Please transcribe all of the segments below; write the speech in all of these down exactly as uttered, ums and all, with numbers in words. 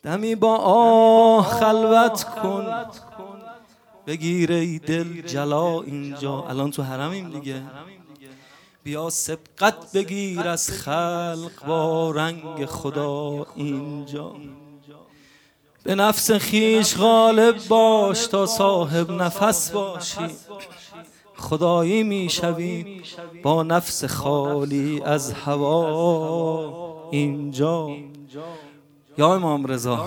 دمی با آه خلوت کن، بگیر ای دل جلا اینجا. الان تو حرمیم دیگه. بیا سبقت بگیر از خلق با رنگ خدا اینجا. به نفس خیش غالب باش تا صاحب نفس باشی. خدایی میشوی با نفس خالی از هوا اینجا. یا امام رضا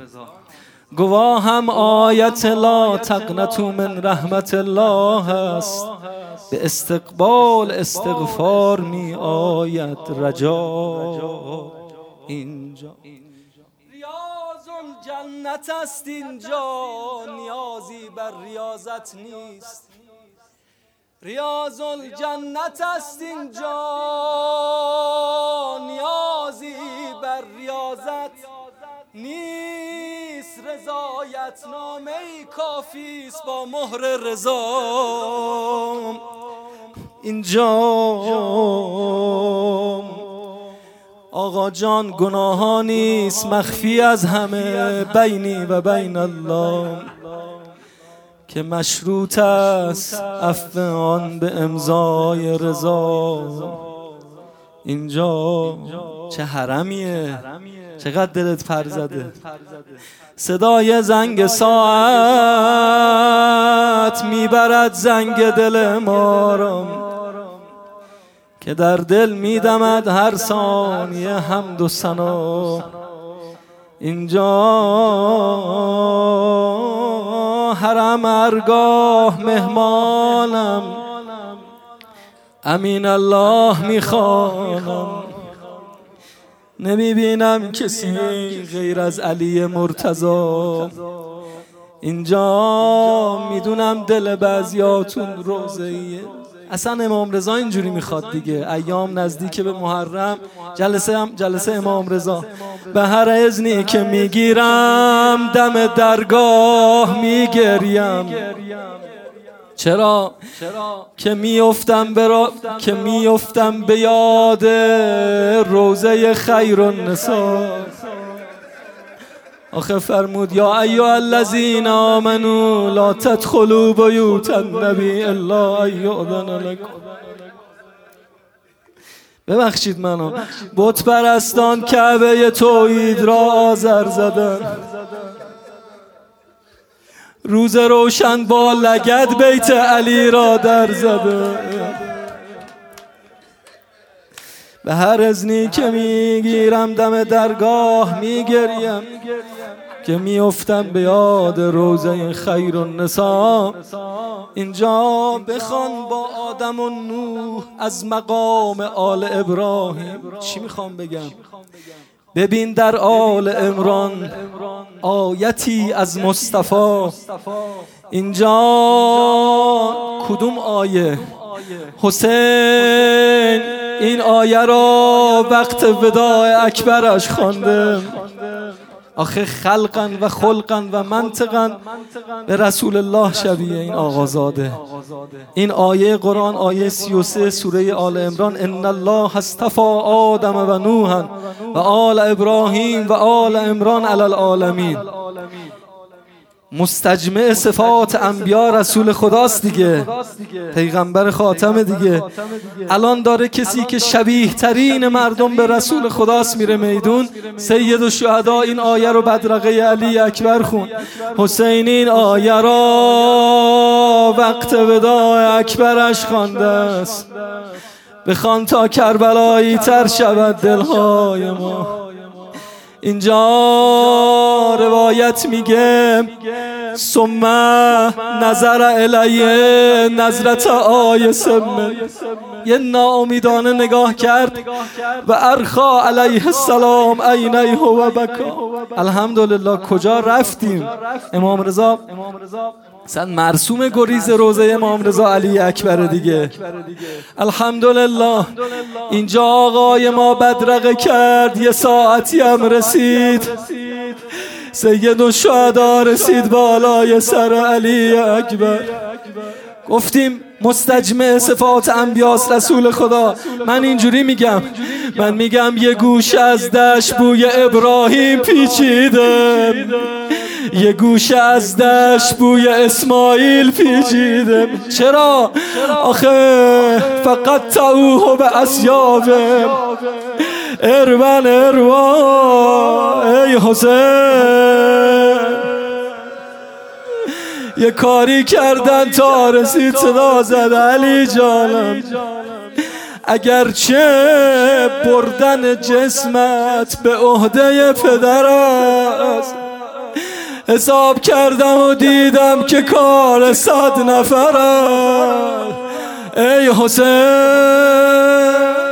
گواهم آیت لا تقنطوا من رحمت الله است. به استقبال استغفار می آید رجا اینجا. ریاض الجنت است اینجا، نیازی بر ریاضت نیست. ریاض الجنت است اینجا، نیازی بر ریاضت نیست. رضایت نامه کافی است با مهر رضا اینجا. آقا جان گناهان نیست مخفی از همه، بینی و بین الله که مشروط است عفو آن به امضای رضا اینجا. چه حرمیه، چقدر دلت پر زده. صدای زنگ ساعت میبرد زنگ دل ما را، که در دل میدمد هر ثانیه حمد و ثنا اینجا. حرم هرگاه مهمانم، امین الله میخوانم. نمیبینم کسی غیر از علی مرتضی اینجا. میدونم دل بعضیاتون روزه‌ایه. اصلا امام رضا اینجوری میخواد دیگه. ایام نزدیک به محرم، جلسه هم جلسه امام رضا. به هر اذنی که میگیرم دم درگاه میگریم. چرا؟ که میافتم به را... که میافتم به یاد روزه خیر النساء. آخه فرمود یا ایها الذین آمنوا لا تدخلوا بیوت النبی الا ان یؤذن لکم. ببخشید منو. بت پرستان کعبه توحید را آذر زدن، روز روشن با لگد بیت علی را در زده. به هر اذنی که میگیرم دم درگاه میگریم، که میافتم به یاد روزه خیر النساء اینجا. بخوان با آدم و نوح از مقام آل ابراهیم. چی میخوام بگم؟ ببین در آل عمران آیتی از مصطفی اینجا. کدوم آیه؟ حسین این آیه را وقت وداع اکبرش خوانده. آخه خلقا و خلقا و منطقا به رسول الله شبیه این آقازاده. این آیه قرآن آیه سی و سه سوره آل عمران. ان الله اصطفى آدم و نوحا و آل ابراهیم و آل عمران علی العالمین. مستجمع صفات انبیا رسول خداست دیگه، پیغمبر خاتم دیگه. الان داره کسی که شبیه ترین مردم به رسول خداست میره میدون. سید الشهدا این آیه رو بدرقه علی اکبر خون. حسین این آیه را وقت وداع اکبرش خوانده است. بخوان تا کربلایی تر شود دلهای ما اینجا. روایت میگه ثم نظر الیه نظرت آیسم، یه ناامیدانه نگاه کرد و ارخا علیه السلام عینیه و بکا. الحمدلله کجا رفتیم؟ امام رضا اصلا مرسوم گریز روزه امام رضا علی اکبر دیگه. الحمدلله اینجا آقای ما بدرقه کرد. یه ساعتی هم رسید سید الشهدا رسید بالای سر علی اکبر. گفتیم مستجمع صفات انبیاس رسول خدا. من اینجوری میگم، من میگم یه گوش از دشت بوی ابراهیم پیچیدم، یه گوش از دشت بوی اسماعیل پیچیدم. چرا؟ آخه فقط تاوه به اسیابم ارون اروا ای حسین. یه کاری کردن تا رسید صدا زد علی جانم، اگرچه بردن جسمت به عهده پدر است، حساب کردم و دیدم که کار صد نفر است ای حسین.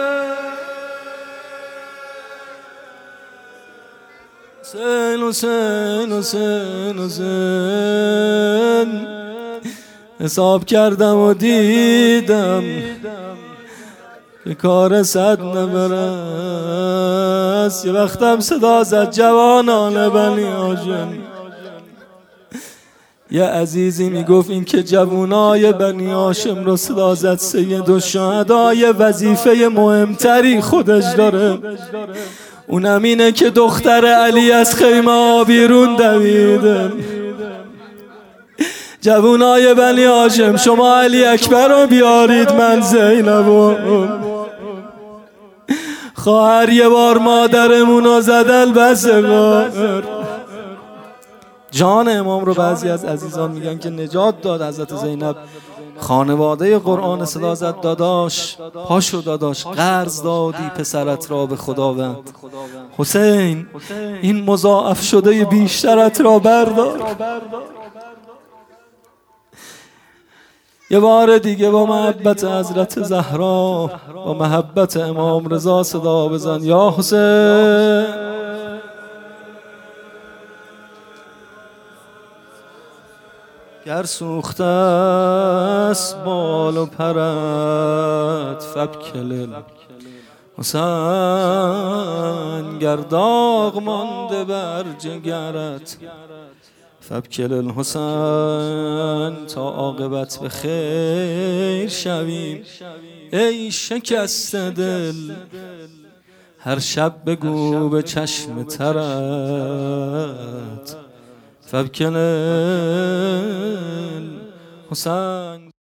حسین حسین حسین حسین حساب کردم و دیدم که کار صد نفر است. یه وقتم صدا زد جوانان بنی هاشم. یه عزیزی میگفت این که جوانای بنی هاشم رو صدا زد سید الشهدا یه وظیفه مهمتری خودش داره، اونم اینه که دختر علی از خیمه بیرون دویده. جوانای بنی هاشم شما علی اکبر رو بیارید، من زینبو. خواهر یه بار مادرمون رو زدن بسه بار. جان امام رو بعضی از عزیزان میگن که نجات داد حضرت زینب. خانواده قرآن صدا زد داداش پاشو داداش، قرض دادی پسرت را به خداوند. حسین این مضاعف شده بیشترت را بردار. یه بار دیگه با محبت حضرت زهرا با محبت امام رضا صدا بزن یا حسین. گر سوخته است بال و پرت فبکل حسین، گر داغ مانده بر جگرت فبکل الحسین، تا عاقبت به خیر شویم ای شکسته دل، هر شب بگو به چشم ترت فبکل الحسین.